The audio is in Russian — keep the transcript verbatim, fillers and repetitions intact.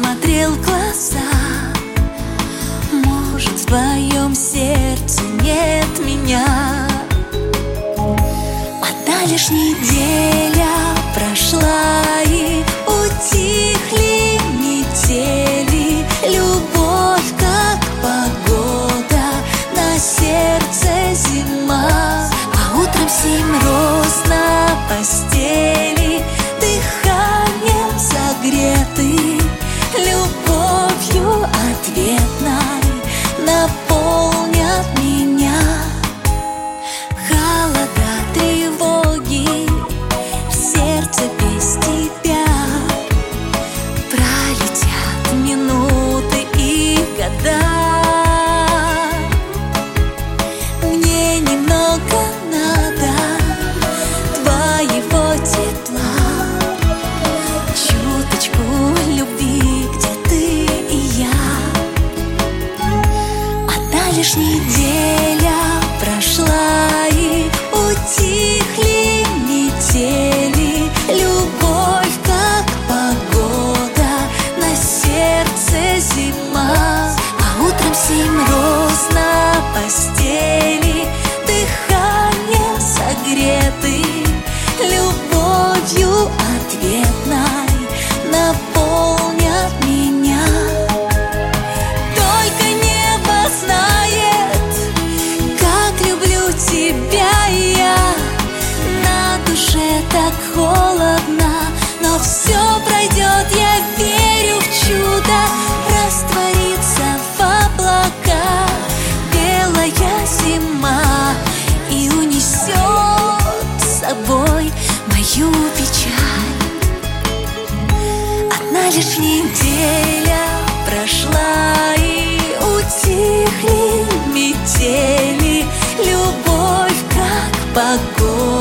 смотрел в глаза. Может, в твоем сердце нет меня. Одна лишь неделя прошла, и утихли метели. Любовь, как погода, на сердце зима. А утром семь роз на постели, дыханием согреты, любовью ответной наполнят меня. Холода, тревоги, в сердце без тебя. Пролетят минуты и года. Мне немного надо твоего тепла, чуточку любви, где ты и я. Одна лишь неделя прошла, и утихли метели. Любовь, как погода, на сердце зима. А утром семь роз на постели, дыханием согреты, любовью ответной наполнят меня. Только небо знает, как люблю тебя я. На душе так холодно, но все пройдет, я верю в чудо. Растворится в облака белая зима и унесет с собой мою печаль. Одна лишь неделя прошла, и утихли метели. Любовь, как погода,